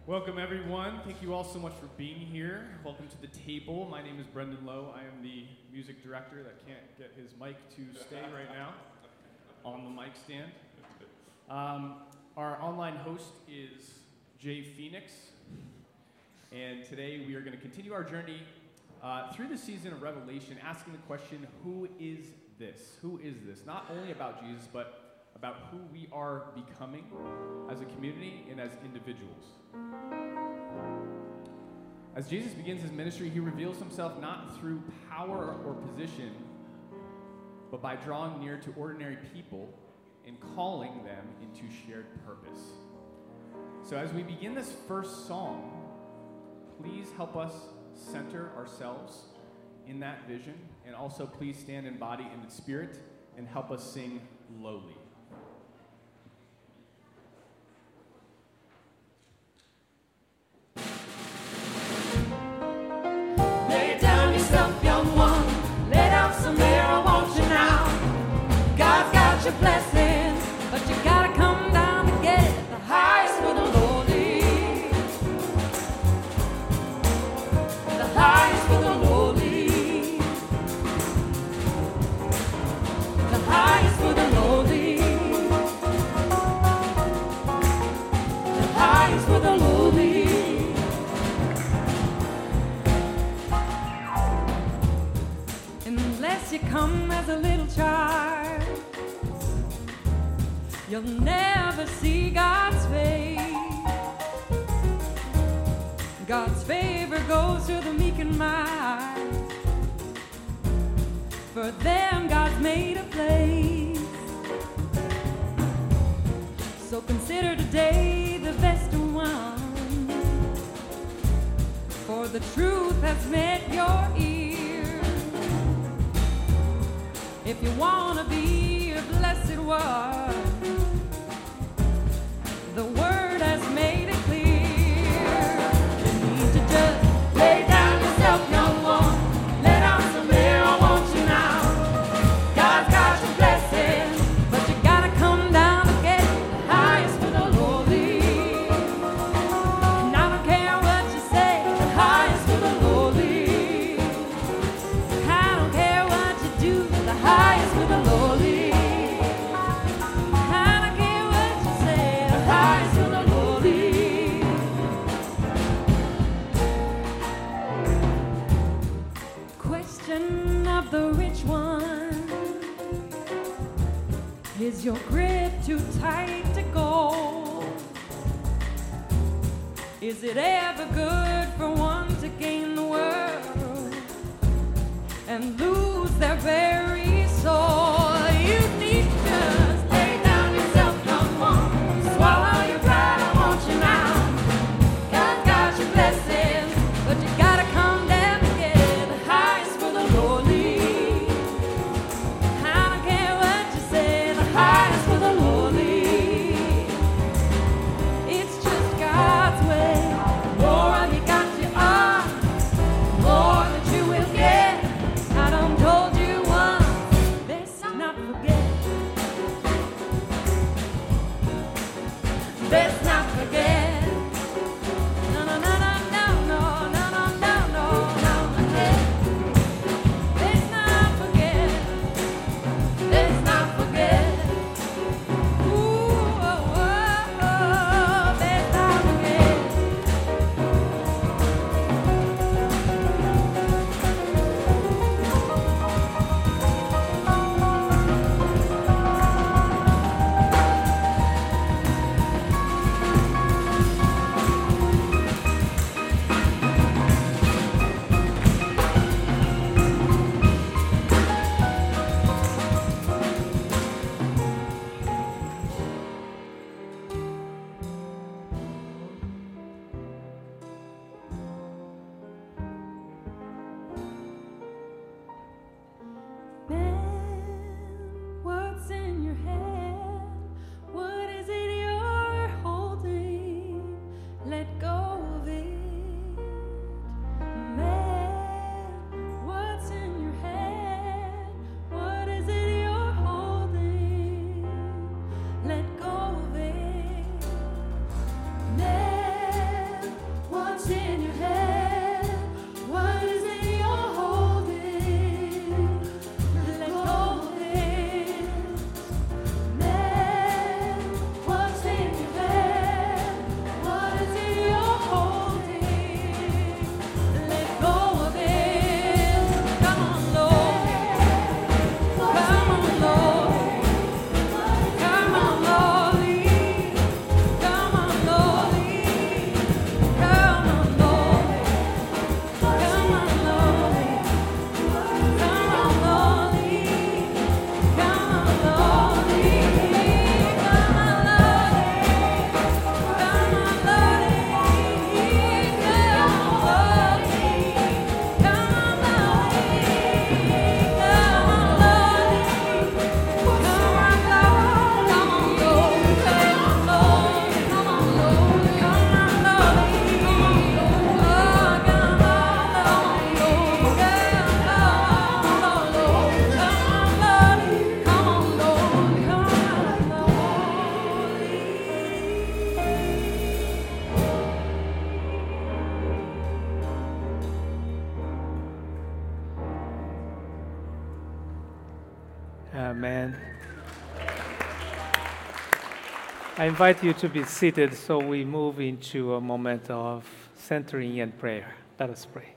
Welcome, everyone. Thank you all so much for being here. Welcome to the table. My name is Brendan Lowe. I am the music director that can't get his mic to stay right now on the mic stand. Our online host is Jay Phoenix, and today we are going to continue our journey through the season of Revelation, asking the question, who is this? Who is this? Not only about Jesus, but about who we are becoming as a community and as individuals. As Jesus begins his ministry, he reveals himself not through power or position, but by drawing near to ordinary people and calling them into shared purpose. So as we begin this first song, please help us center ourselves in that vision, and also please stand in body and in spirit and help us sing lowly. Lay down yourself, young one. Let out some air, I want you now. God's got your blessings, but you gotta come down to get the highest for the lowly. The highest for the lowly. The highest for the lowly. The highest for the lowly. Unless you come as a little child, you'll never see God's face. God's favor goes to the meek and mild. For them God's made a place. So consider today the best one, for the truth has met your ear. If you want to be a blessed one, the word has made it clear. You need to just lay down yourself, young one. Let out some air, I want you now. God's got your blessings, but you gotta come down to get the highest for the lowly. And I don't care what you say, the highest for the lowly. I don't care what you do, the highest for the lowly. I don't care what you say, the highest for the lowly. Question of the rich one: is your grip too tight to go? Is it ever good for one to gain the world and lose their very soul? You need to just lay down yourself, young one. Swallow your pride, I want you now. God got your blessings, but you gotta come down to get the highest for the lowly. I don't care what you say, the highest for the lowly. It's just God's way. The more you got, you are, the more that you will get. I done told you once, let's not forget. Let's not forget. No, no, no, no, no, no, no, no, no, no, forget. Let's not forget. Let's not forget. Ooh, oh, oh, oh, let's not forget. I invite you to be seated so we move into a moment of centering and prayer. Let us pray.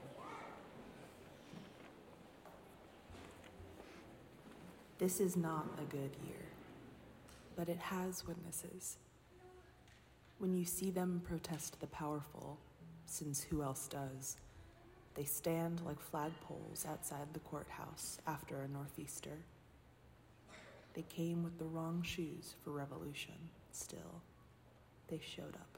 This is not a good year, but it has witnesses. When you see them protest the powerful, since who else does, they stand like flagpoles outside the courthouse after a nor'easter. They came with the wrong shoes for revolution, still. They showed up.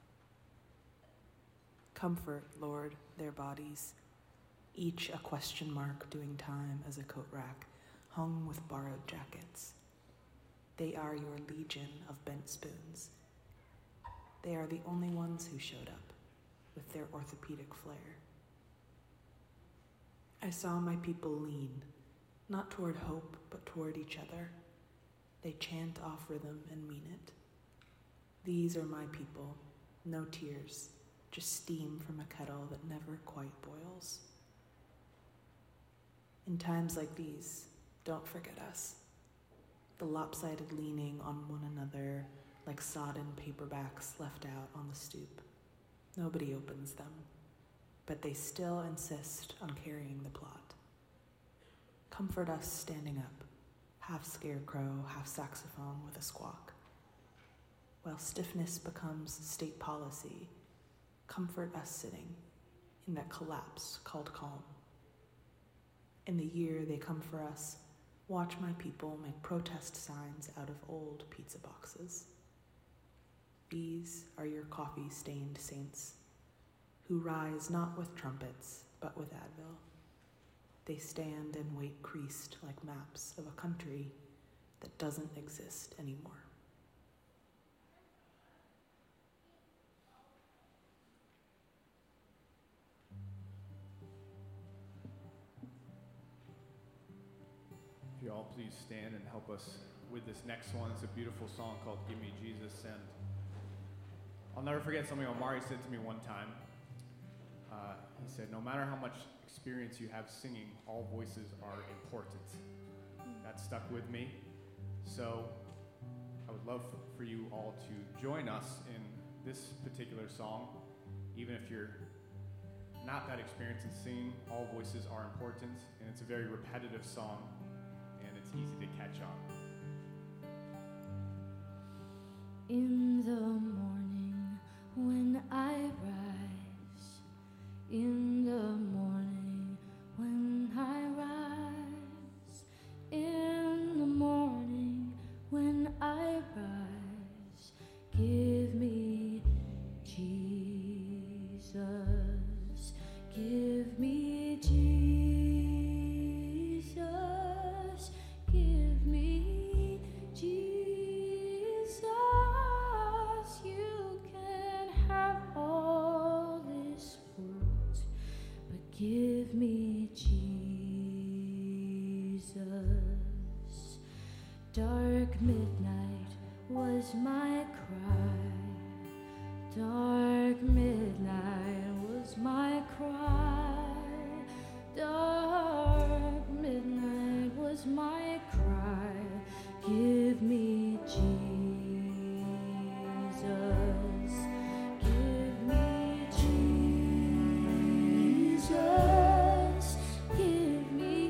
Comfort, Lord, their bodies, each a question mark doing time as a coat rack, hung with borrowed jackets. They are your legion of bent spoons. They are the only ones who showed up, with their orthopedic flair. I saw my people lean, not toward hope, but toward each other. They chant off rhythm and mean it. These are my people, no tears, just steam from a kettle that never quite boils. In times like these, don't forget us. The lopsided leaning on one another like sodden paperbacks left out on the stoop. Nobody opens them, but they still insist on carrying the plot. Comfort us standing up, half scarecrow, half saxophone with a squawk. While stiffness becomes state policy, comfort us sitting in that collapse called calm. In the year they come for us, watch my people make protest signs out of old pizza boxes. These are your coffee-stained saints, who rise not with trumpets, but with Advil. They stand and wait creased like maps of a country that doesn't exist anymore. If you all please stand and help us with this next one. It's a beautiful song called Give Me Jesus. And I'll never forget something Omari said to me one time. He said, no matter how much experience you have singing, all voices are important. That stuck with me. So I would love for you all to join us in this particular song. Even if you're not that experienced in singing, all voices are important. And it's a very repetitive song, and it's easy to catch on. In the morning when I rise, in the morning when I rise, in the morning when I rise, give me Jesus, give me Jesus, give me Jesus. You can have all this world, but give me Jesus. Dark midnight was my cry. Dark midnight was my cry. Dark midnight was my cry. Give me Jesus. Give me Jesus. Give me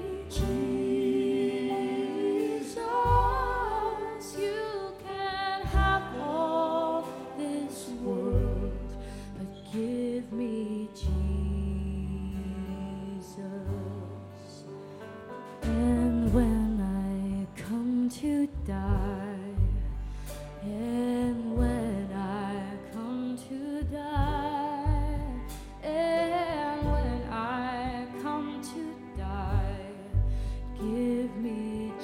Jesus. You can have all this world, but give me Jesus. And when I come to die, and when I come to die, and when I come to die, give me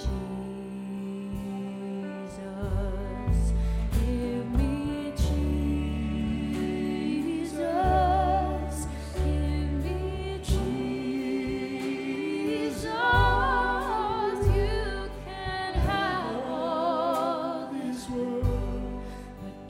Jesus. Give me Jesus. Give me Jesus. You can have all this world, but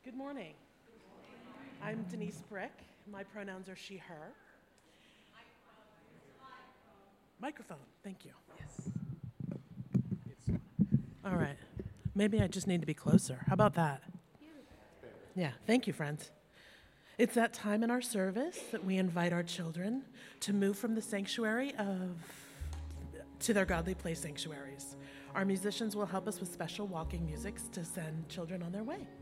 Good morning. I'm Denise Brick. My pronouns are she, her. Microphone, thank you. Yes. All right. Maybe I just need to be closer. How about that? Yeah, thank you, friends. It's that time in our service that we invite our children to move from the sanctuary to their godly place sanctuaries. Our musicians will help us with special walking music to send children on their way.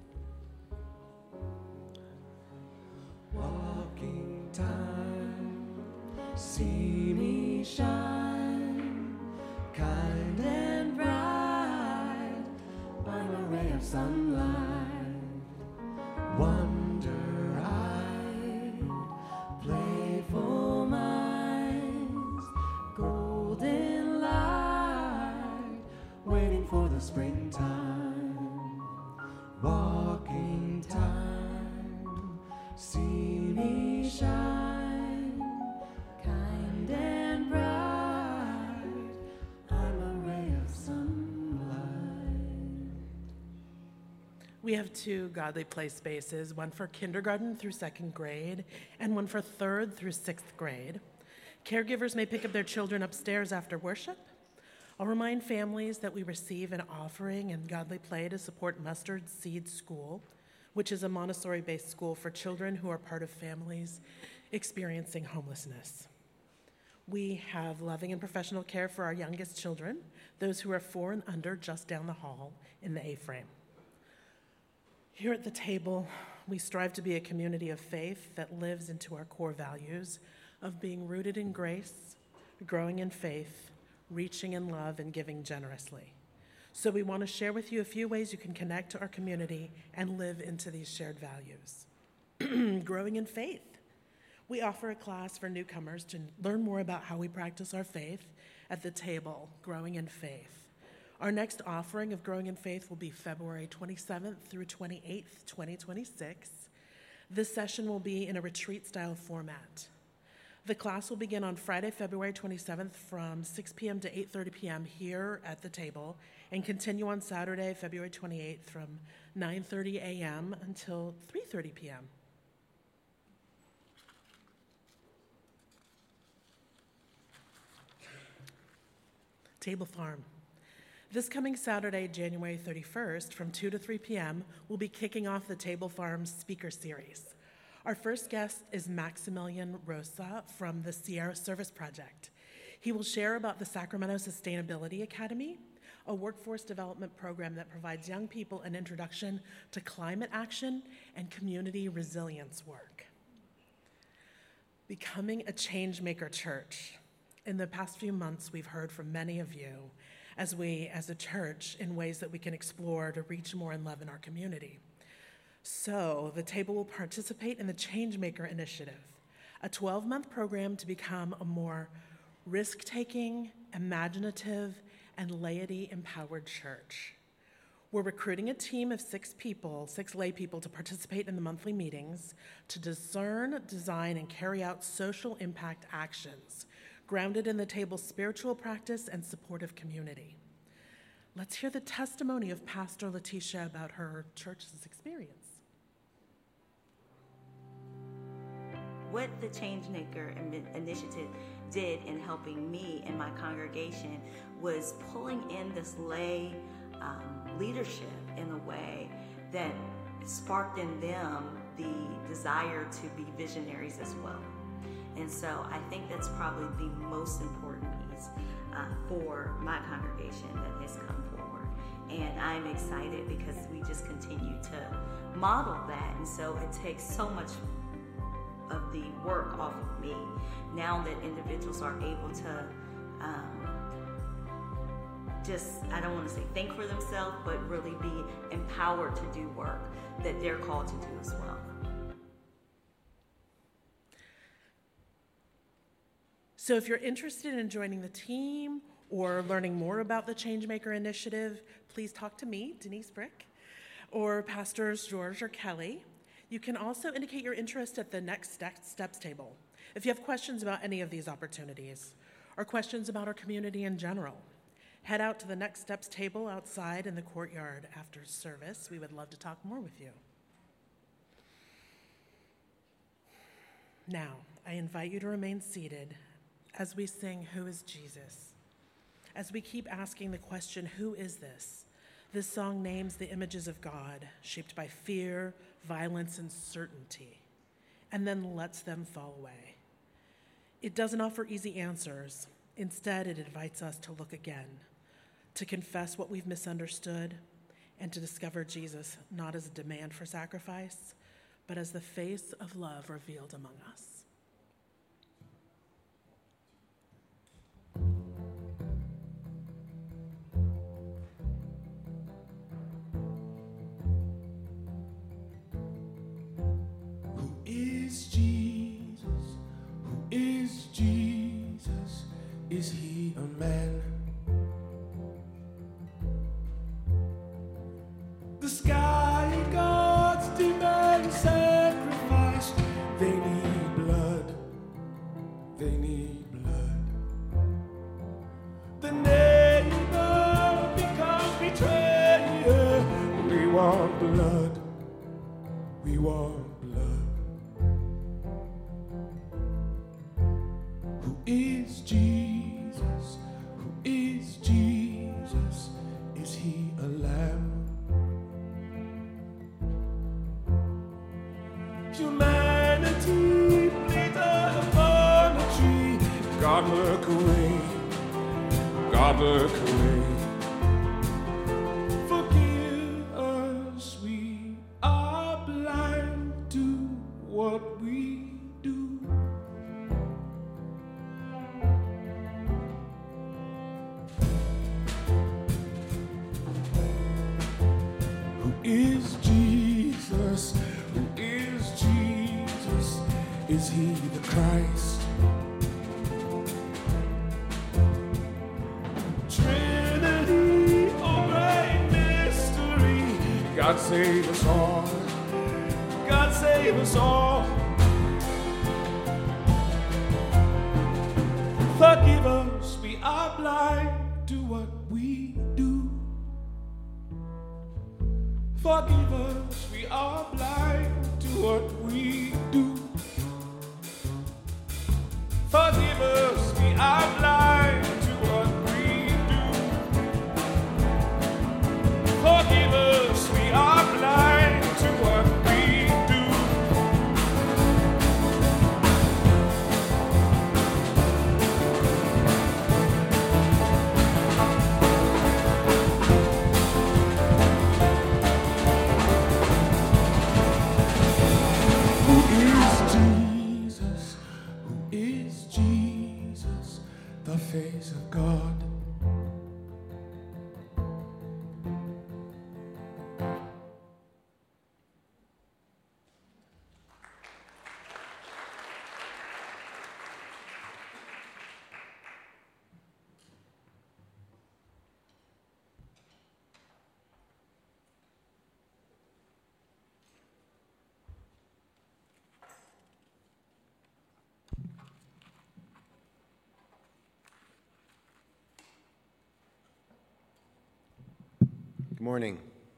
Walking time, see me shine, kind and bright, I'm a ray of sunlight, wonder-eyed, playful minds, golden light, waiting for the springtime, walking time, see me shine, kind and bright, I'm a ray of sunlight. We have 2 godly play spaces, one for kindergarten through 2nd grade and one for 3rd through 6th grade. Caregivers may pick up their children upstairs after worship. I'll remind families that we receive an offering in godly play to support Mustard Seed School, which is a Montessori-based school for children who are part of families experiencing homelessness. We have loving and professional care for our youngest children, those who are 4 and under, just down the hall in the A-frame. Here at the table, we strive to be a community of faith that lives into our core values of being rooted in grace, growing in faith, reaching in love, and giving generously. So we want to share with you a few ways you can connect to our community and live into these shared values. Growing in faith. We offer a class for newcomers to learn more about how we practice our faith at the table, Growing in Faith. Our next offering of Growing in Faith will be February 27th through 28th, 2026. This session will be in a retreat-style format. The class will begin on Friday, February 27th from 6 p.m. to 8:30 p.m. here at the table and continue on Saturday, February 28th from 9:30 a.m. until 3:30 p.m. Table Farm. This coming Saturday, January 31st, from 2 to 3 p.m., we'll be kicking off the Table Farm speaker series. Our first guest is Maximilian Rosa from the Sierra Service Project. He will share about the Sacramento Sustainability Academy, a workforce development program that provides young people an introduction to climate action and community resilience work. Becoming a Changemaker Church. In the past few months, we've heard from many of you as we, as a church, in ways that we can explore to reach more in love in our community. So the table will participate in the Changemaker Initiative, a 12-month program to become a more risk-taking, imaginative, and laity-empowered church. We're recruiting a team of 6 lay people, to participate in the monthly meetings, to discern, design, and carry out social impact actions grounded in the table's spiritual practice and supportive community. Let's hear the testimony of Pastor Letitia about her church's experience. What the Changemaker Initiative did in helping me and my congregation was pulling in this lay leadership in a way that sparked in them the desire to be visionaries as well. And so I think that's probably the most important piece for my congregation that has come forward. And I'm excited because we just continue to model that. And so it takes so much of the work off of me now that individuals are able to I don't want to say think for themselves, but really be empowered to do work that they're called to do as well. So if you're interested in joining the team or learning more about the Changemaker Initiative, please talk to me, Denise Brick, or Pastors George or Kelly. You can also indicate your interest at the Next Steps table if you have questions about any of these opportunities or questions about our community in general. Head out to the Next Steps table outside in the courtyard after service. We would love to talk more with you. Now, I invite you to remain seated as we sing, Who is Jesus? As we keep asking the question, who is this? This song names the images of God, shaped by fear, violence, and certainty, and then lets them fall away. It doesn't offer easy answers. Instead, it invites us to look again, to confess what we've misunderstood, and to discover Jesus not as a demand for sacrifice, but as the face of love revealed among us. Who is Jesus? Who is Jesus? Is he a man? The sky gods demand sacrifice. They need blood. They need blood. The neighbor becomes betrayer. We want blood. We want blood. Who is Jesus? Who is Jesus? Is he a lamb? Humanity bleeds upon a tree. God look away. God look away. Forgive us, we are blind to what we do. Who is Jesus? Who is Jesus? Is he the Christ? Trinity, oh great mystery. God save us all. God save us all. Forgive us, we are blind to what we do. Forgive us, we are blind to what we do. Forgive us, we are blind to what we do. Forgive us, we are blind to what we do. Who is Jesus? Who is Jesus? The face of God. Good morning.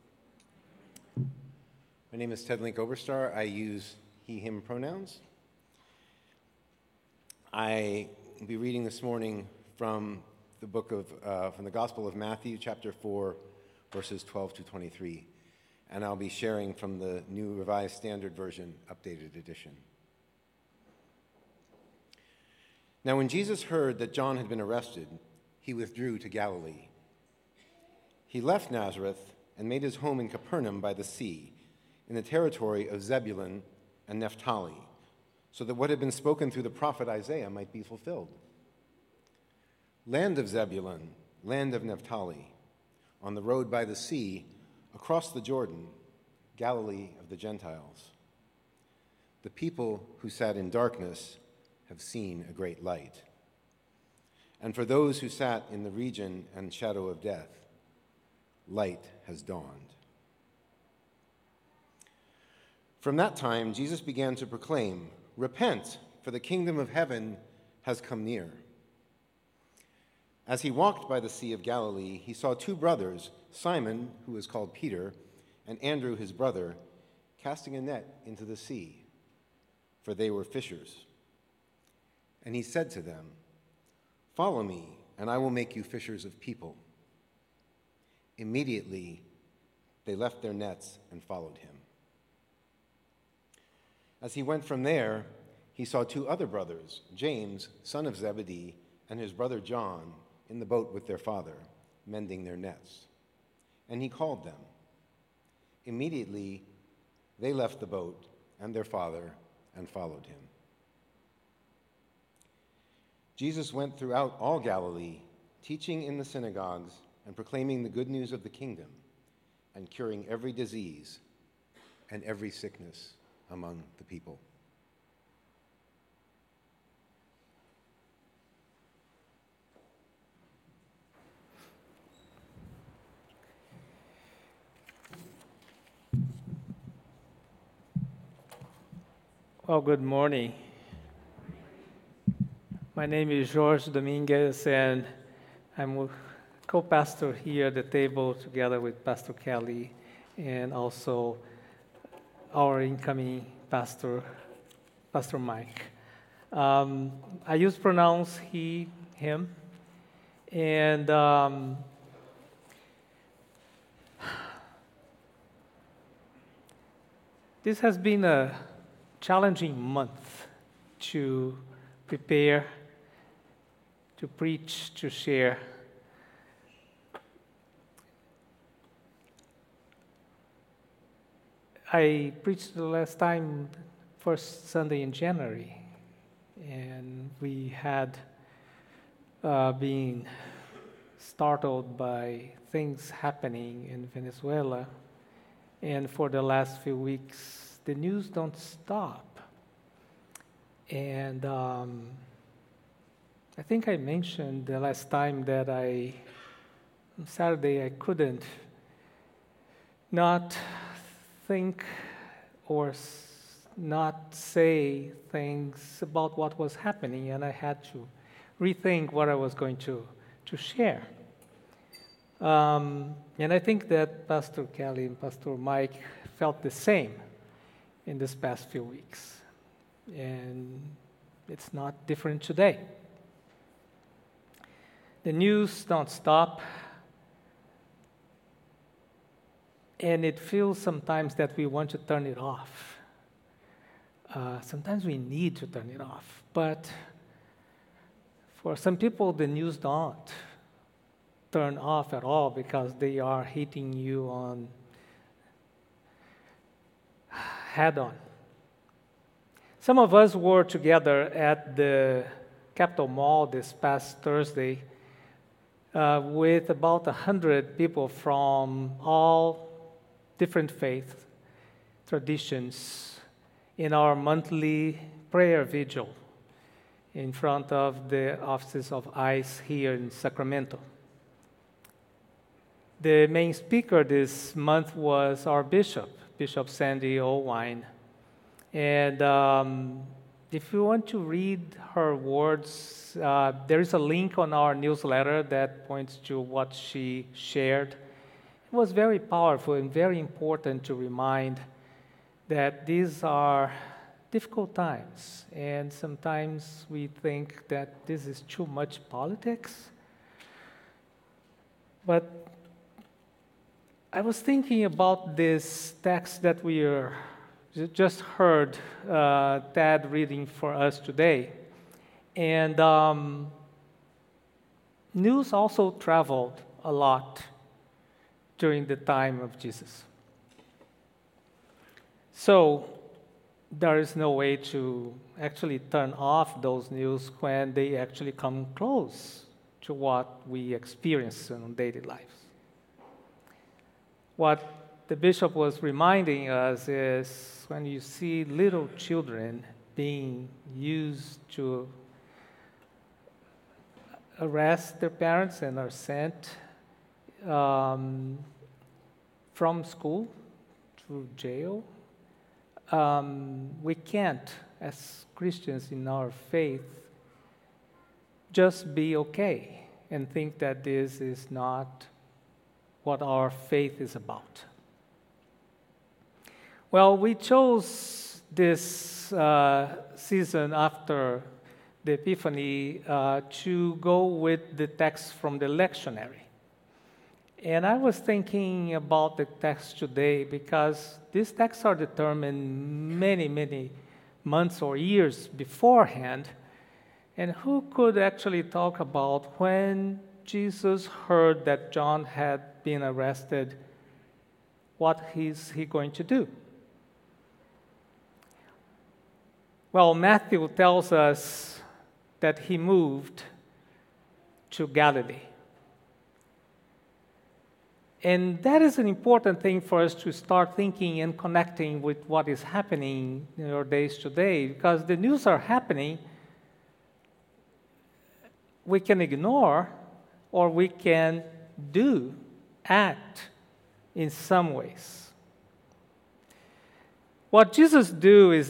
My name is Ted Link Oberstar. I use he, him pronouns. I will be reading this morning from the from the Gospel of Matthew, chapter 4, verses 12 to 23. And I'll be sharing from the New Revised Standard Version, updated edition. Now, when Jesus heard that John had been arrested, he withdrew to Galilee. He left Nazareth and made his home in Capernaum by the sea, in the territory of Zebulun and Naphtali, so that what had been spoken through the prophet Isaiah might be fulfilled. Land of Zebulun, land of Naphtali, on the road by the sea, across the Jordan, Galilee of the Gentiles. The people who sat in darkness have seen a great light. And for those who sat in the region and shadow of death, light has dawned. From that time, Jesus began to proclaim, "Repent, for the kingdom of heaven has come near." As he walked by the Sea of Galilee, he saw two brothers, Simon, who is called Peter, and Andrew, his brother, casting a net into the sea, for they were fishers. And he said to them, "Follow me, and I will make you fishers of people." Immediately, they left their nets and followed him. As he went from there, he saw two other brothers, James, son of Zebedee, and his brother John, in the boat with their father, mending their nets. And he called them. Immediately, they left the boat and their father and followed him. Jesus went throughout all Galilee, teaching in the synagogues and proclaiming the good news of the kingdom and curing every disease and every sickness among the people. Well, good morning. My name is Jorge Dominguez, and I'm a co-pastor here at the table together with Pastor Kelly and also our incoming pastor, Pastor Mike. I use pronouns he, him, and this has been a challenging month to prepare, to preach, to share. I preached the last time, first Sunday in January, and we had been startled by things happening in Venezuela, and for the last few weeks, the news don't stop. And I think I mentioned the last time that on Saturday I couldn't not think or not say things about what was happening, and I had to rethink what I was going to share. And I think that Pastor Kelly and Pastor Mike felt the same in this past few weeks. And it's not different today. The news don't stop. And it feels sometimes that we want to turn it off. Sometimes we need to turn it off. But for some people, the news don't turn off at all because they are hitting you on head on. Some of us were together at the Capitol Mall this past Thursday with about 100 people from all different faith traditions in our monthly prayer vigil in front of the offices of ICE here in Sacramento. The main speaker this month was our bishop, Bishop Sandy Owine. And if you want to read her words, there is a link on our newsletter that points to what she shared. It was very powerful and very important to remind that these are difficult times, and sometimes we think that this is too much politics. But I was thinking about this text that we just heard Tad reading for us today. And news also traveled a lot during the time of Jesus. So there is no way to actually turn off those news when they actually come close to what we experience in daily lives. What the bishop was reminding us is when you see little children being used to arrest their parents and are sent from school to jail, we can't, as Christians in our faith, just be okay and think that this is not what our faith is about. Well, we chose this season after the Epiphany to go with the text from the lectionary. And I was thinking about the text today because these texts are determined many, many months or years beforehand. And who could actually talk about when Jesus heard that John had been arrested, what is he going to do? Well, Matthew tells us that he moved to Galilee. And that is an important thing for us to start thinking and connecting with what is happening in our days today, because the news are happening. We can ignore or we can act in some ways. What Jesus does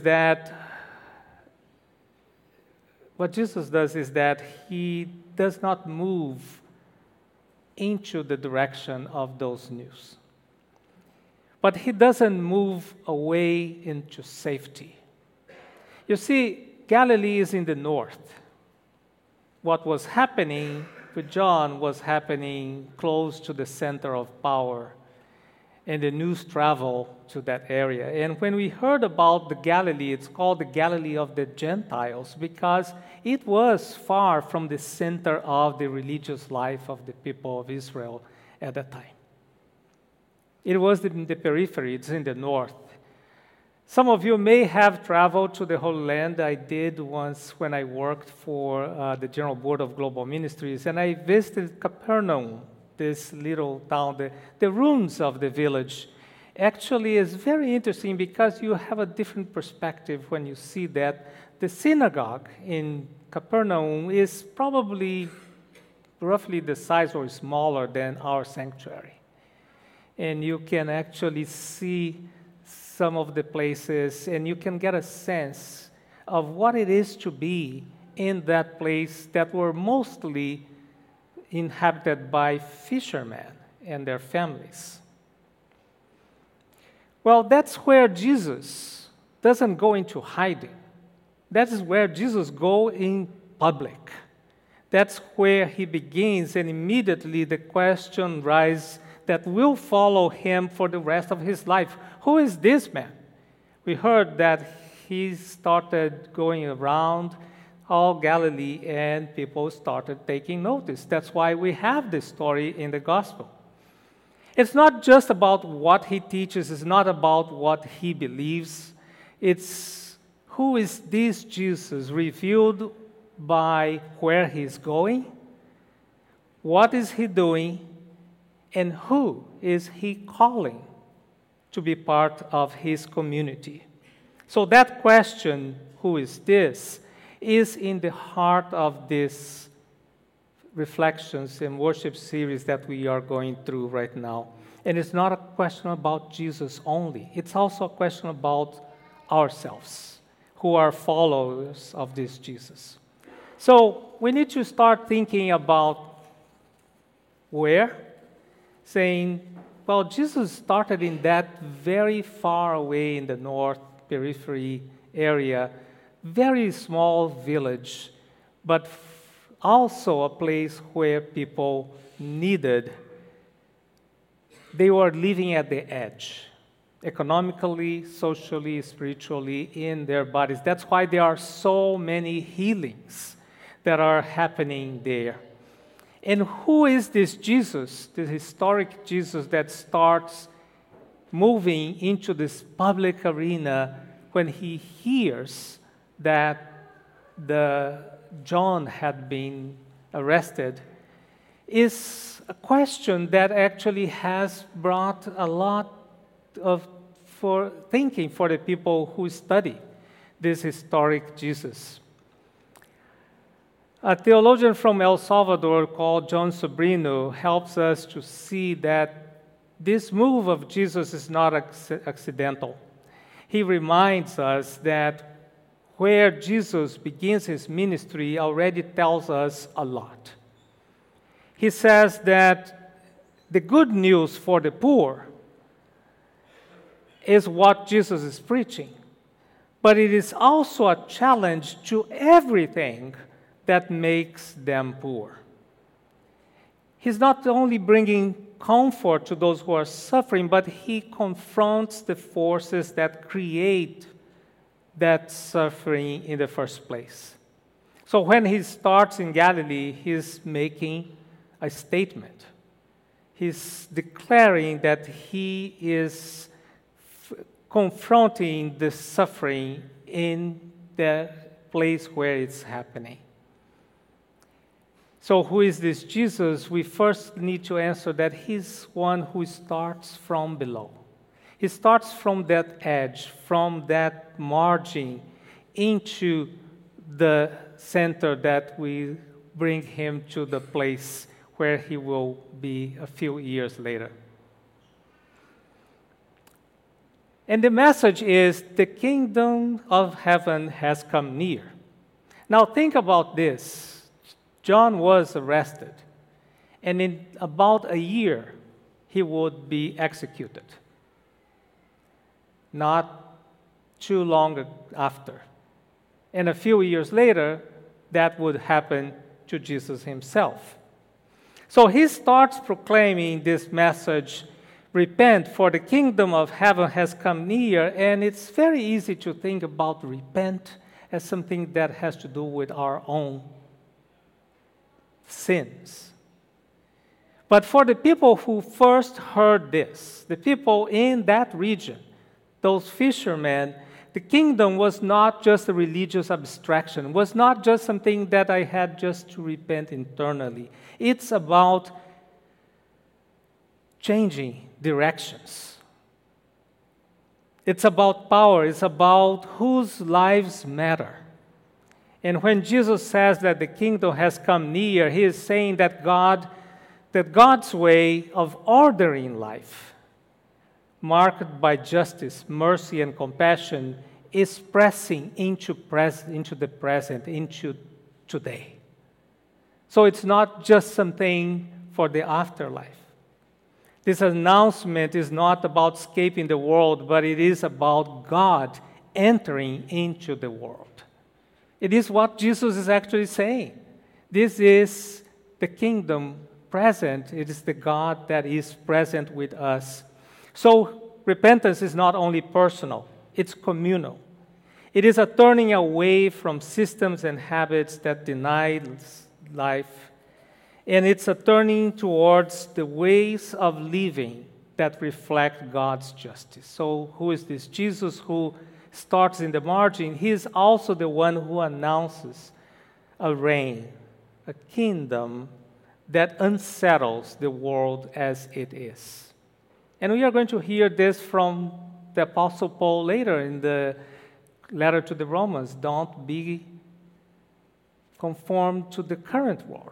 is that he does not move into the direction of those news. But he doesn't move away into safety. You see, Galilee is in the north. What was happening with John was happening close to the center of power, and the news traveled to that area. And when we heard about the Galilee, it's called the Galilee of the Gentiles because it was far from the center of the religious life of the people of Israel at that time. It was in the periphery, it's in the north. Some of you may have traveled to the Holy Land. I did once when I worked for the General Board of Global Ministries, and I visited Capernaum, this little town. The ruins of the village actually is very interesting because you have a different perspective when you see that. The synagogue in Capernaum is probably roughly the size or smaller than our sanctuary. And you can actually see some of the places, and you can get a sense of what it is to be in that place that were mostly inhabited by fishermen and their families. Well, that's where Jesus doesn't go into hiding. That is where Jesus goes in public. That's where he begins, and immediately the question rises that will follow him for the rest of his life. Who is this man? We heard that he started going around all Galilee and people started taking notice. That's why we have this story in the gospel. It's not just about what he teaches, it's not about what he believes. It's who is this Jesus revealed by where he's going, what is he doing, and who is he calling to be part of his community. So that question, who is this, is in the heart of this reflections and worship series that we are going through right now. And it's not a question about Jesus only. It's also a question about ourselves, who are followers of this Jesus. So we need to start thinking about where, saying, well, Jesus started in that very far away in the north periphery area, very small village, but also a place where people they were living at the edge, economically, socially, spiritually, in their bodies. That's why there are so many healings that are happening there. And who is this Jesus, this historic Jesus that starts moving into this public arena when he hears that John had been arrested? Is a question that actually has brought a lot of thinking for the people who study this historic Jesus. A theologian from El Salvador called John Sobrino helps us to see that this move of Jesus is not accidental. He reminds us that where Jesus begins his ministry already tells us a lot. He says that the good news for the poor is what Jesus is preaching. but it is also a challenge to everything that makes them poor. He's not only bringing comfort to those who are suffering, but he confronts the forces that create that suffering in the first place. So when he starts in Galilee, he's making a statement. He's declaring that he is confronting the suffering in the place where it's happening. So who is this Jesus? We first need to answer that he's one who starts from below. He starts from that edge, from that margin, into the center that we bring him to the place where he will be a few years later. And the message is, the kingdom of heaven has come near. Now think about this. John was arrested, and in about a year, he would be executed. Not too long after. And a few years later, that would happen to Jesus himself. So he starts proclaiming this message, repent, for the kingdom of heaven has come near, and it's very easy to think about repent as something that has to do with our own sins. But for the people who first heard this, the people in that region, those fishermen, the kingdom was not just a religious abstraction, was not just something that I had just to repent internally. It's about changing directions. It's about power. It's about whose lives matter. And when Jesus says that the kingdom has come near, he is saying that God's way of ordering life, marked by justice, mercy, and compassion, is pressing into the present, into today. So it's not just something for the afterlife. This announcement is not about escaping the world, but it is about God entering into the world. It is what Jesus is actually saying. This is the kingdom present. It is the God that is present with us. So repentance is not only personal, it's communal. It is a turning away from systems and habits that deny life. And it's a turning towards the ways of living that reflect God's justice. So who is this Jesus who starts in the margin? He is also the one who announces a reign, a kingdom that unsettles the world as it is. And we are going to hear this from the Apostle Paul later in the letter to the Romans. Don't be conformed to the current world.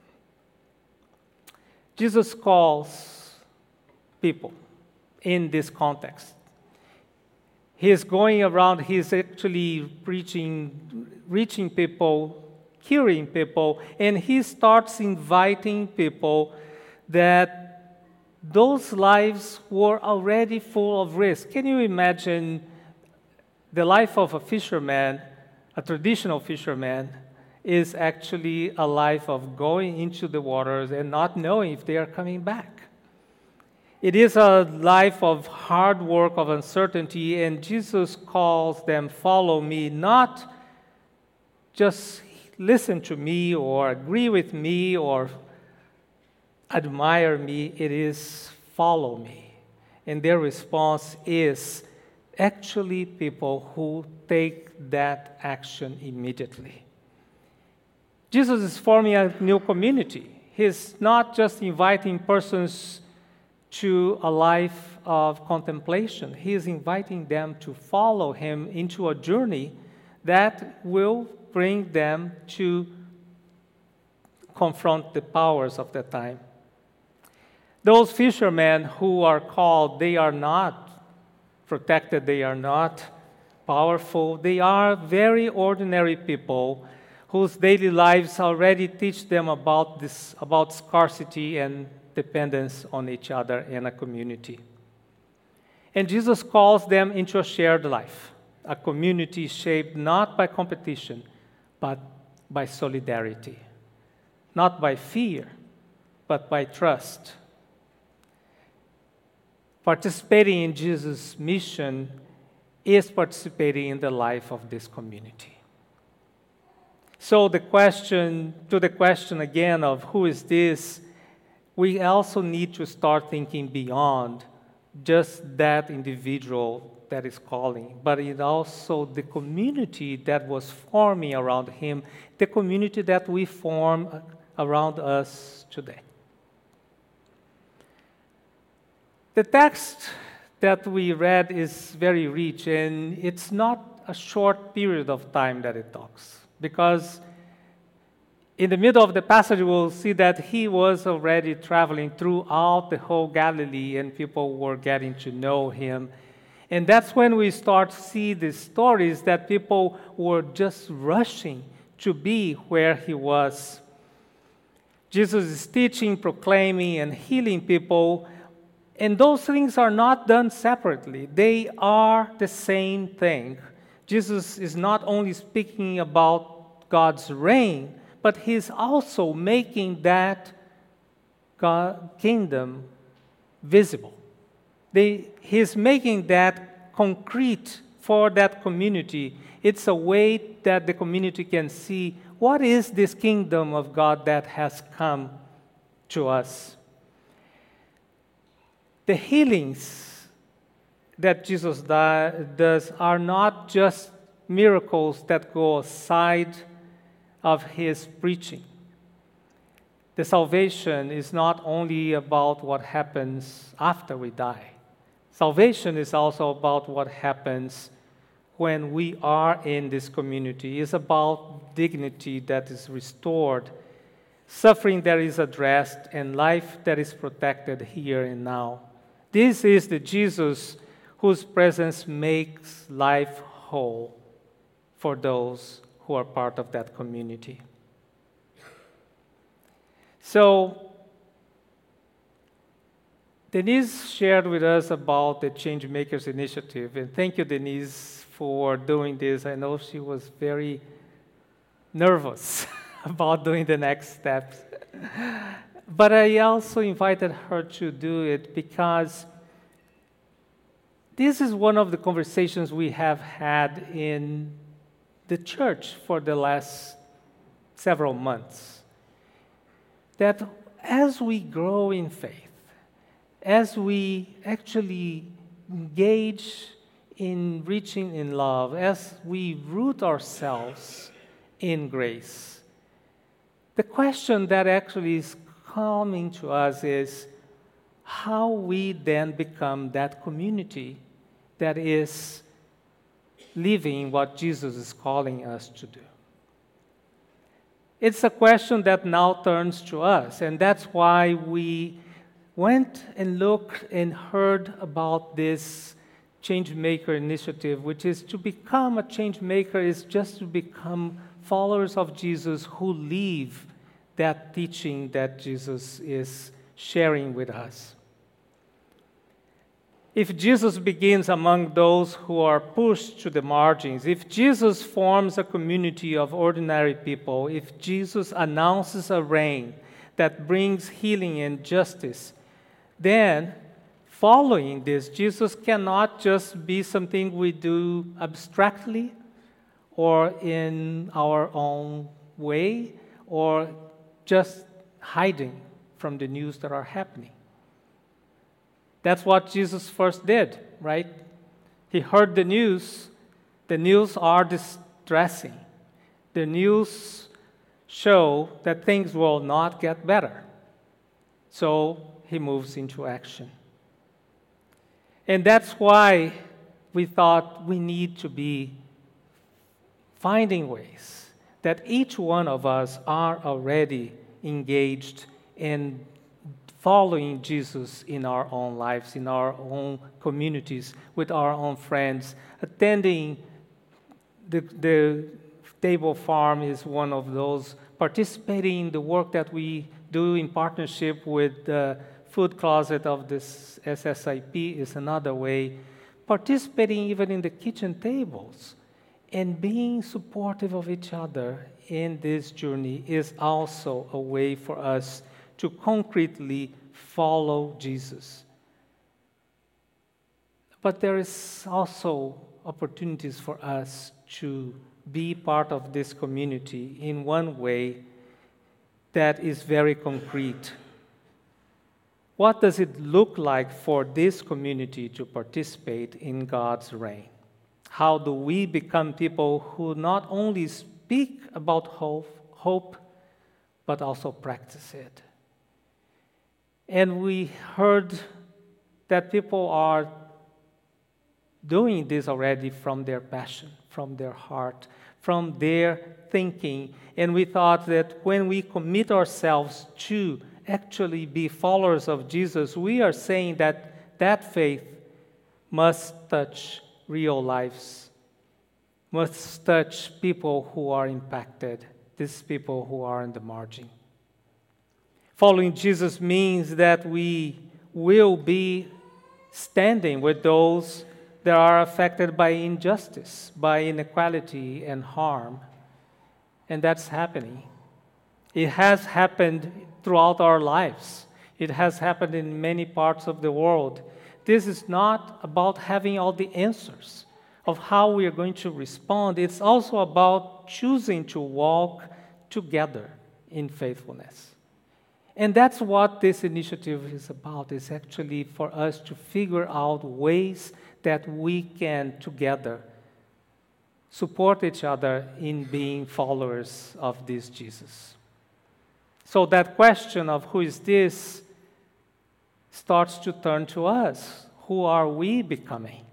Jesus calls people in this context. He is going around, he is actually reaching people, curing people, and he starts inviting people that those lives were already full of risk. Can you imagine the life of a fisherman, a traditional fisherman, is actually a life of going into the waters and not knowing if they are coming back. It is a life of hard work, of uncertainty, and Jesus calls them, follow me, not just listen to me or agree with me or admire me. It is follow me. And their response is actually people who take that action immediately. Jesus is forming a new community. He's not just inviting persons to a life of contemplation. He is inviting them to follow him into a journey that will bring them to confront the powers of the time. Those fishermen who are called, they are not protected, they are not powerful, they are very ordinary people whose daily lives already teach them about scarcity and dependence on each other in a community. And Jesus calls them into a shared life. a community shaped not by competition, but by solidarity, not by fear, but by trust. Participating in Jesus' mission is participating in the life of this community. So to the question again of who is this, we also need to start thinking beyond just that individual that is calling, but it also the community that was forming around him, the community that we form around us today. The text that we read is very rich, and it's not a short period of time that it talks, because in the middle of the passage, we'll see that he was already traveling throughout the whole Galilee, and people were getting to know him. And that's when we start to see the stories that people were just rushing to be where he was. Jesus is teaching, proclaiming, and healing people, and those things are not done separately. They are the same thing. Jesus is not only speaking about God's reign, but he's also making that kingdom visible. He's making that concrete for that community. It's a way that the community can see what is this kingdom of God that has come to us. The healings that Jesus does are not just miracles that go aside of his preaching. The salvation is not only about what happens after we die. Salvation is also about what happens when we are in this community. It's about dignity that is restored, suffering that is addressed, and life that is protected here and now. This is the Jesus whose presence makes life whole for those who are part of that community. So, Denise shared with us about the Changemakers Initiative, and thank you, Denise, for doing this. I know she was very nervous about doing the next steps. But I also invited her to do it because this is one of the conversations we have had in the church for the last several months. That as we grow in faith, as we actually engage in reaching in love, as we root ourselves in grace, the question that actually is coming to us is how we then become that community that is living what Jesus is calling us to do. It's a question that now turns to us, and that's why we went and looked and heard about this Changemaker Initiative, which is to become a change maker is just to become followers of Jesus who live that teaching that Jesus is sharing with us. If Jesus begins among those who are pushed to the margins, if Jesus forms a community of ordinary people, if Jesus announces a reign that brings healing and justice, then following this, Jesus cannot just be something we do abstractly or in our own way or just hiding from the news that are happening. That's what Jesus first did, right? He heard the news. The news are distressing. The news show that things will not get better. So he moves into action. And that's why we thought we need to be finding ways that each one of us are already engaged in following Jesus in our own lives, in our own communities, with our own friends. Attending the Table Farm is one of those. Participating in the work that we do in partnership with the Food Closet of this SSIP is another way. participating even in the kitchen tables and being supportive of each other in this journey is also a way for us to concretely follow Jesus. But there is also opportunities for us to be part of this community in one way that is very concrete. What does it look like for this community to participate in God's reign? How do we become people who not only speak about hope, but also practice it? And we heard that people are doing this already from their passion, from their heart, from their thinking. And we thought that when we commit ourselves to actually be followers of Jesus, we are saying that that faith must touch real lives, must touch people who are impacted, these people who are in the margin. Following Jesus means that we will be standing with those that are affected by injustice, by inequality and harm. And that's happening. It has happened throughout our lives. It has happened in many parts of the world. This is not about having all the answers of how we are going to respond. It's also about choosing to walk together in faithfulness. And that's what this initiative is about. It's actually for us to figure out ways that we can together support each other in being followers of this Jesus. So that question of who is this starts to turn to us. Who are we becoming?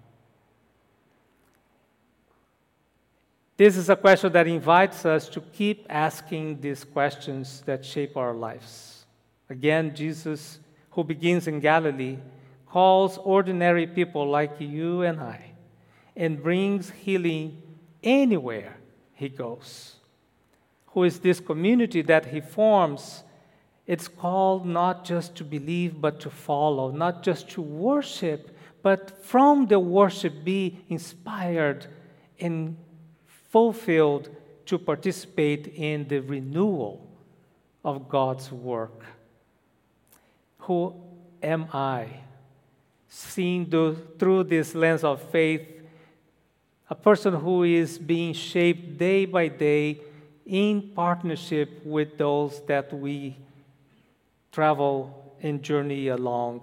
This is a question that invites us to keep asking these questions that shape our lives. Again, Jesus, who begins in Galilee, calls ordinary people like you and I and brings healing anywhere he goes. Who is this community that he forms? It's called not just to believe, but to follow, not just to worship, but from the worship be inspired and fulfilled to participate in the renewal of God's work. Who am I? Seen through this lens of faith, a person who is being shaped day by day in partnership with those that we travel and journey along.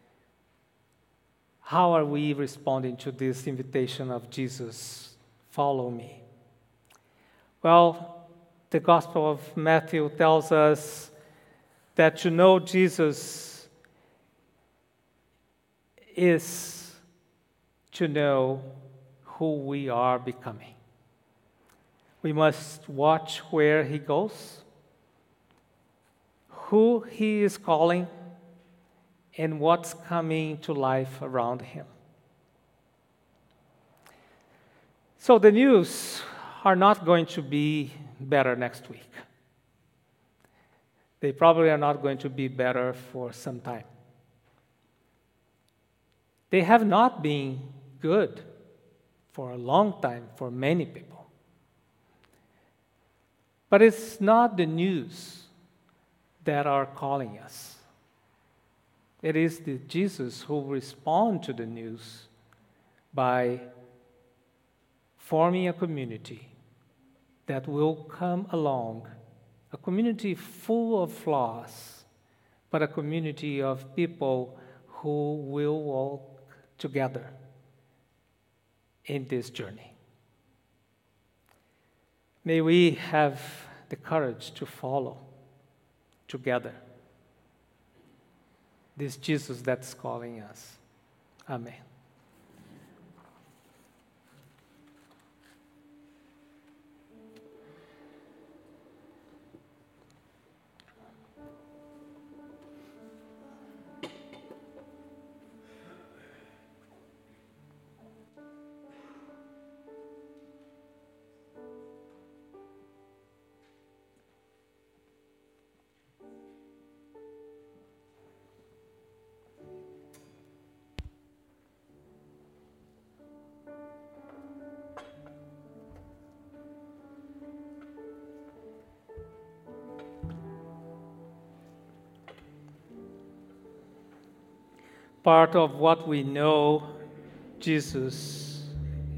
How are we responding to this invitation of Jesus? Follow me. Well, the Gospel of Matthew tells us that to know Jesus is to know who we are becoming. We must watch where he goes, who he is calling, and what's coming to life around him. So the news are not going to be better next week. They probably are not going to be better for some time. They have not been good for a long time for many people. But it's not the news that are calling us. It is the Jesus who responds to the news by forming a community that will come along, a community full of flaws, but a community of people who will walk together in this journey. May we have the courage to follow together this Jesus that's calling us. Amen. part of what we know Jesus,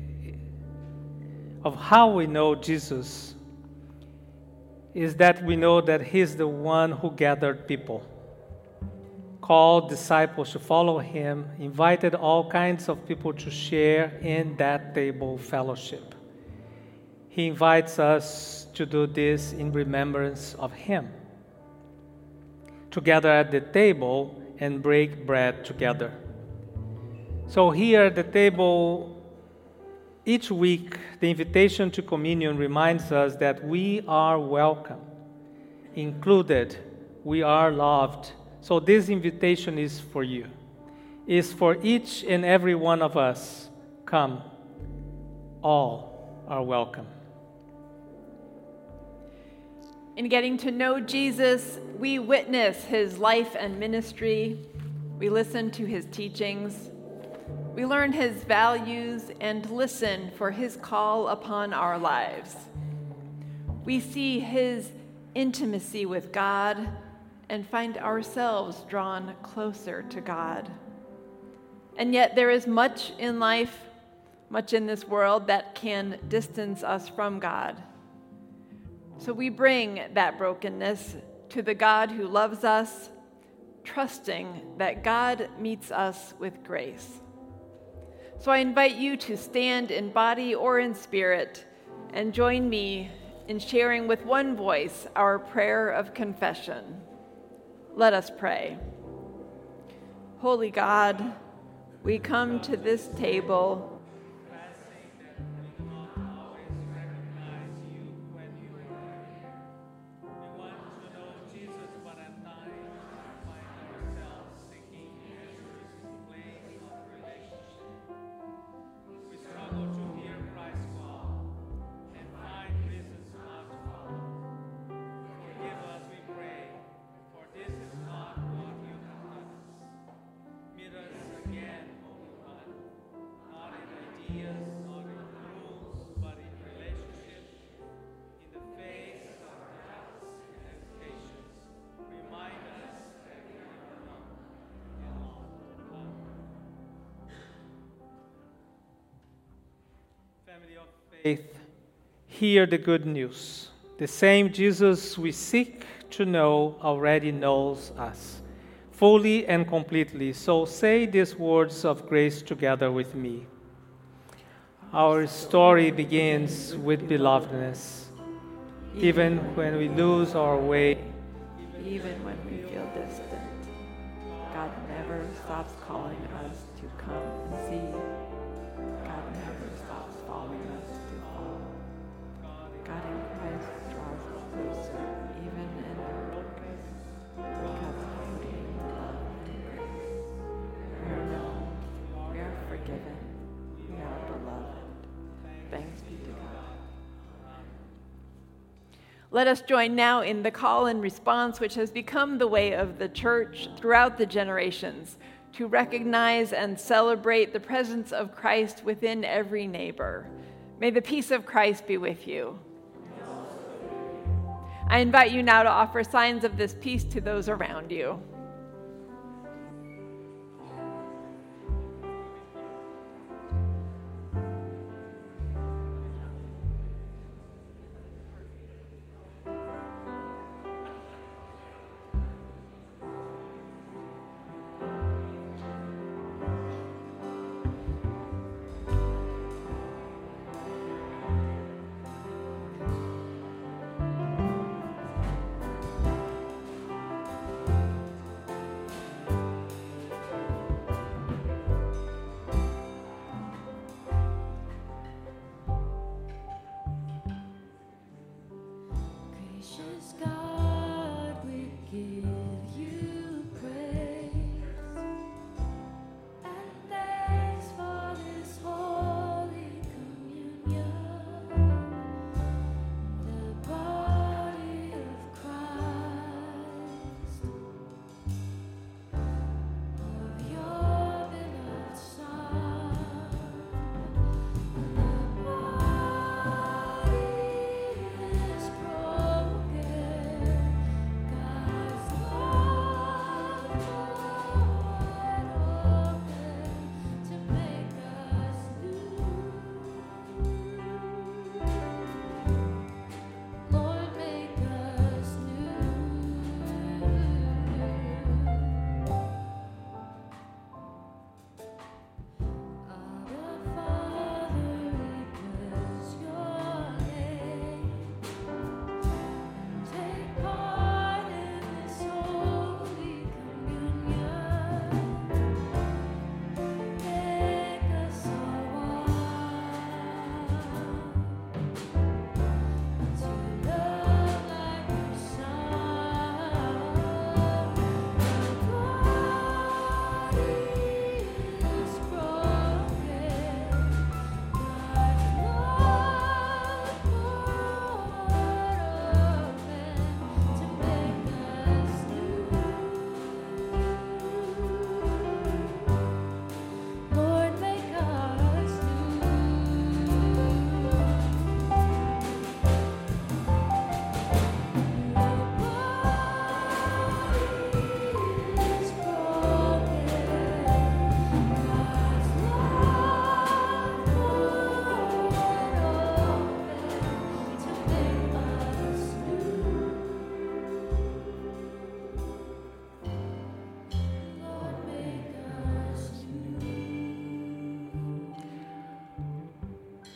of how we know Jesus, is that we know that He's the one who gathered people, called disciples to follow Him, invited all kinds of people to share in that table fellowship. He invites us to do this in remembrance of Him, to gather at the table and break bread together. So here at the table, each week, the invitation to communion reminds us that we are welcome, included, we are loved. So this invitation is for you, is for each and every one of us. Come, all are welcome. In getting to know Jesus, we witness His life and ministry. We listen to His teachings. We learn His values and listen for His call upon our lives. We see His intimacy with God and find ourselves drawn closer to God. And yet there is much in life, much in this world that can distance us from God. So we bring that brokenness to the God who loves us, trusting that God meets us with grace. So I invite you to stand in body or in spirit and join me in sharing with one voice our prayer of confession. Let us pray. Holy God, we come to this table faith, hear the good news. The same Jesus we seek to know already knows us, fully and completely. So say these words of grace together with me. Our story begins with belovedness. Even when we lose our way, even when we feel distant, God never stops calling us to come and see. God never stops calling us to follow. God in Christ draws us closer, even in our darkness, because of His love and grace. We are known, we are forgiven, we are beloved. Thanks be to God. Let us join now in the call and response, which has become the way of the church throughout the generations, to recognize and celebrate the presence of Christ within every neighbor. May the peace of Christ be with you. I invite you now to offer signs of this peace to those around you.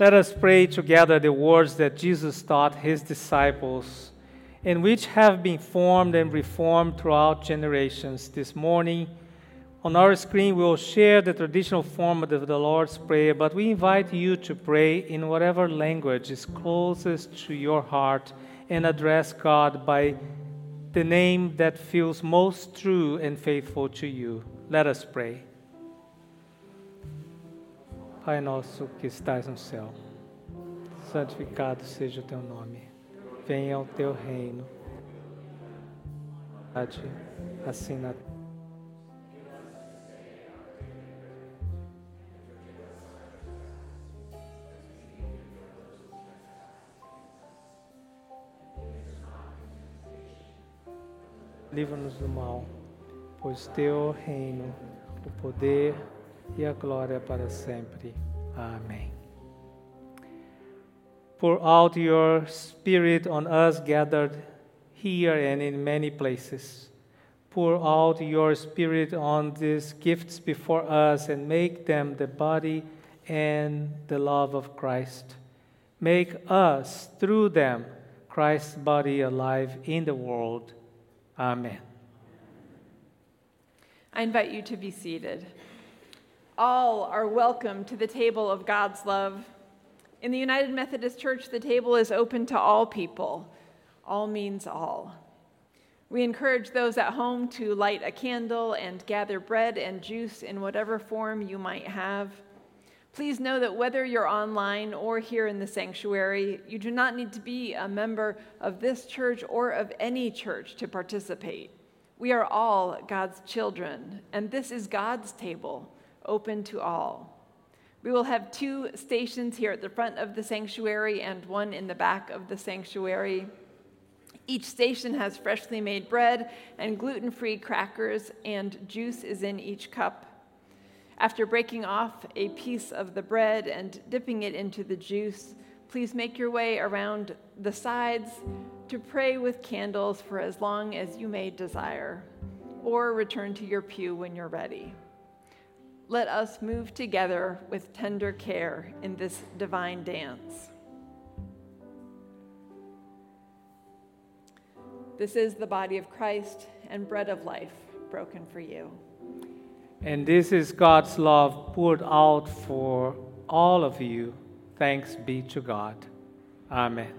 Let us pray together the words that Jesus taught his disciples, and which have been formed and reformed throughout generations. This morning, on our screen, we will share the traditional form of the Lord's Prayer, but we invite you to pray in whatever language is closest to your heart and address God by the name that feels most true and faithful to you. Let us pray. Pai nosso que estás no céu, santificado seja o teu nome. Venha o teu reino. Assim na terra. Livra-nos do mal, pois teu é o reino, o poder e a glória para sempre. Amém. Pour out your Spirit on us gathered here and in many places. Pour out your Spirit on these gifts before us and make them the body and the love of Christ. Make us, through them, Christ's body alive in the world. Amen. I invite you to be seated. All are welcome to the table of God's love. In the United Methodist Church, the table is open to all people. All means all. We encourage those at home to light a candle and gather bread and juice in whatever form you might have. Please know that whether you're online or here in the sanctuary, you do not need to be a member of this church or of any church to participate. We are all God's children, and this is God's table, open to all. We will have 2 stations here at the front of the sanctuary and 1 in the back of the sanctuary. Each station has freshly made bread and gluten-free crackers, and juice is in each cup. After breaking off a piece of the bread and dipping it into the juice, please make your way around the sides to pray with candles for as long as you may desire, or return to your pew when you're ready. Let us move together with tender care in this divine dance. This is the body of Christ and bread of life broken for you. And this is God's love poured out for all of you. Thanks be to God. Amen.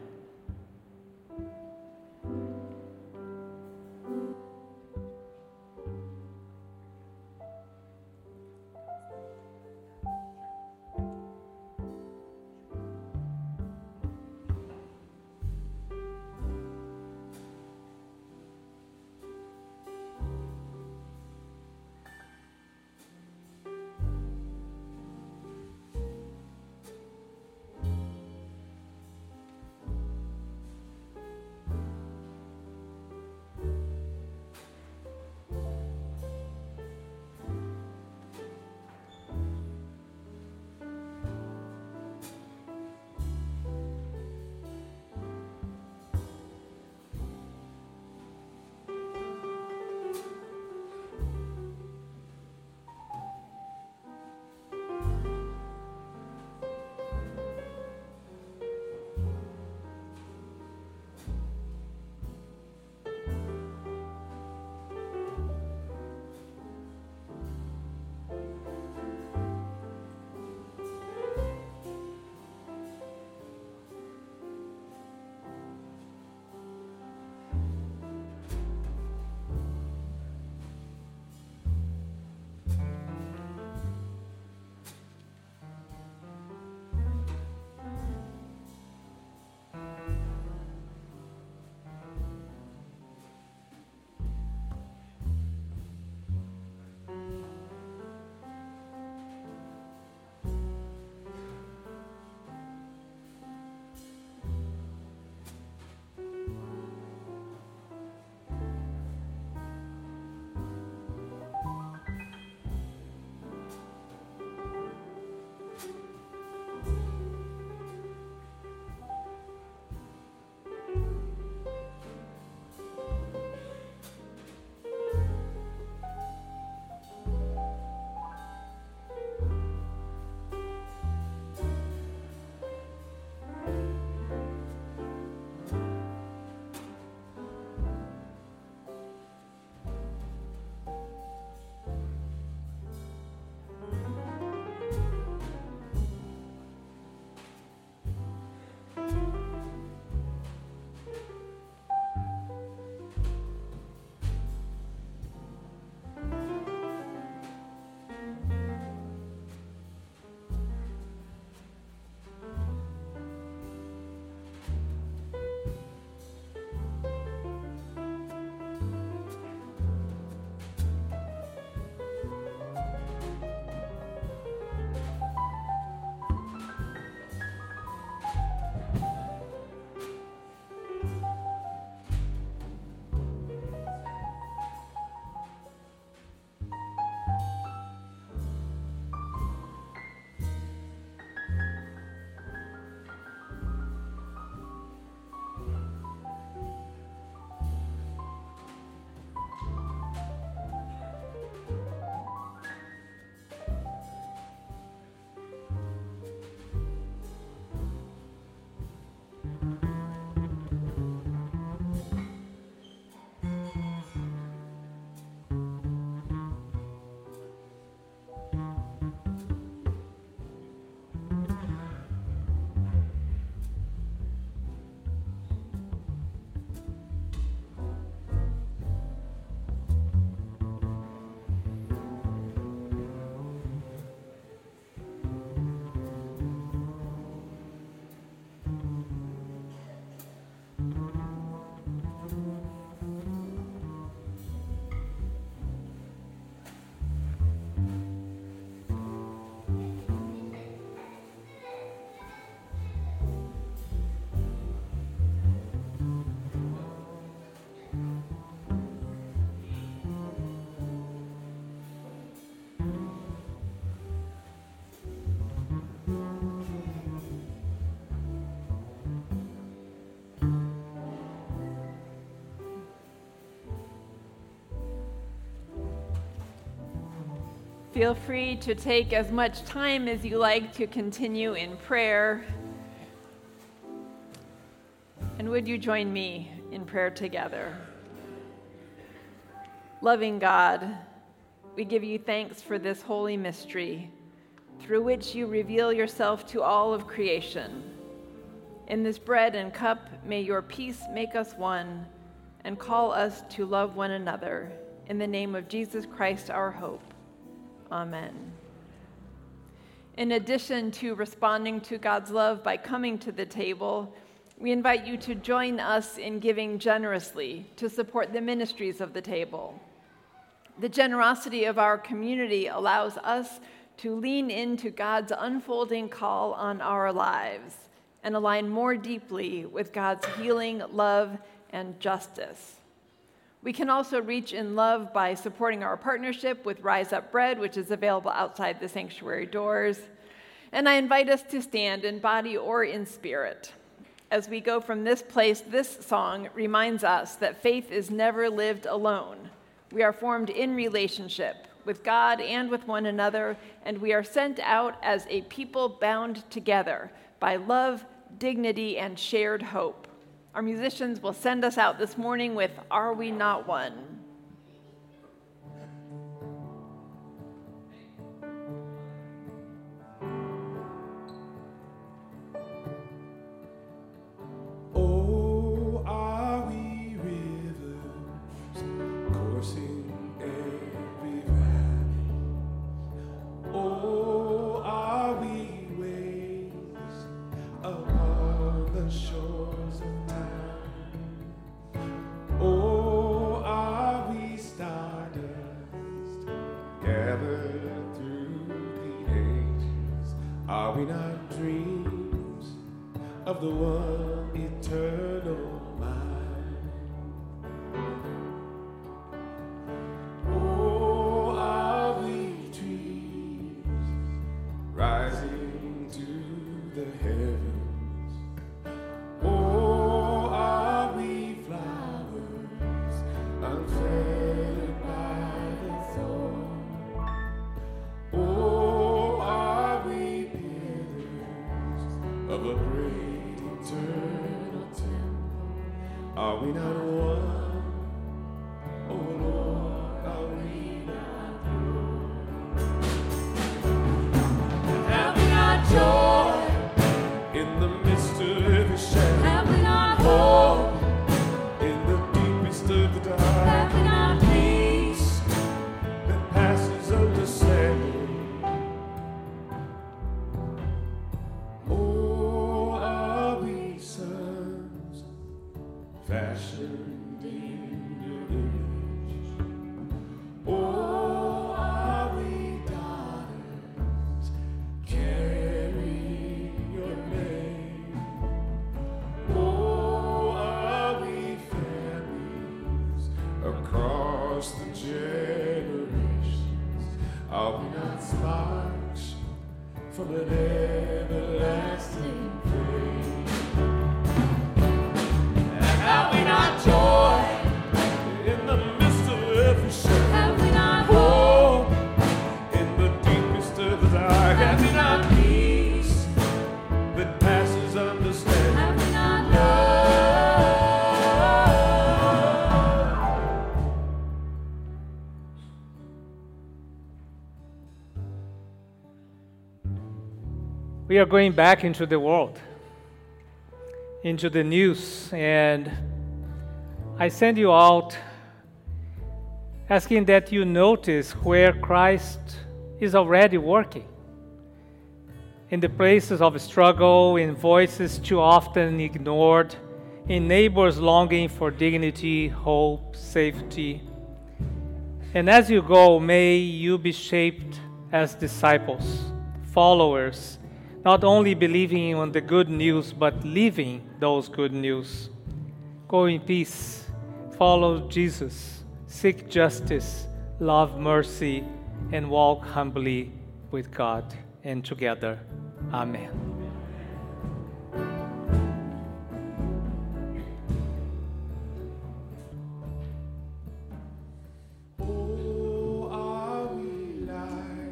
Feel free to take as much time as you like to continue in prayer. And would you join me in prayer together? Loving God, we give you thanks for this holy mystery through which you reveal yourself to all of creation. In this bread and cup, may your peace make us one and call us to love one another. In the name of Jesus Christ, our hope. Amen. In addition to responding to God's love by coming to the table, we invite you to join us in giving generously to support the ministries of the table. The generosity of our community allows us to lean into God's unfolding call on our lives and align more deeply with God's healing, love, and justice. We can also reach in love by supporting our partnership with Rise Up Bread, which is available outside the sanctuary doors. And I invite us to stand in body or in spirit. As we go from this place, this song reminds us that faith is never lived alone. We are formed in relationship with God and with one another, and we are sent out as a people bound together by love, dignity, and shared hope. Our musicians will send us out this morning with Are We Not One? Oh, are we rivers coursing every valley? Oh, are we waves upon the shores of time? Oh, are we stardust gathered through the ages? Are we not dreams of the one eternal mind? Oh, are we trees rising to the heavens? Oh, are we flowers unfettered by the thorn? Oh, are we pillars of a great eternal temple? Are we not one? Oh Lord, are we not one? Have we not joy in the midst of every shadow? Have we not hope? In the deepest of the dark? Have we not peace? That passes understanding? Oh, are we sons fashioned in your image? Oh, are we daughters carrying your name? Oh, are we families across the generations? Are we not sparks from an everlasting flame? Have we not joy in the midst of every shame? Have we not hope? Oh, in the deepest of the dark, have we not peace that passes understanding? Have we not love? We are going back into the world, into the news, and I send you out asking that you notice where Christ is already working. In the places of struggle, in voices too often ignored, in neighbors longing for dignity, hope, safety. And as you go, may you be shaped as disciples, followers, not only believing on the good news, but living those good news. Go in peace, follow Jesus, seek justice, love mercy, and walk humbly with God and together. Amen. Oh, are we light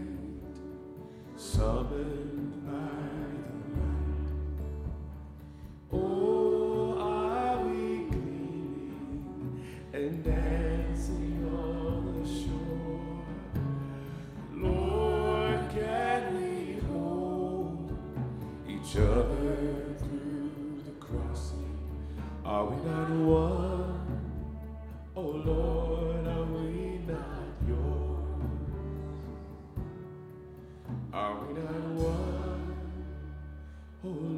blood through the crossing. Are we not one? Oh Lord, are we not yours? Are we not one? Oh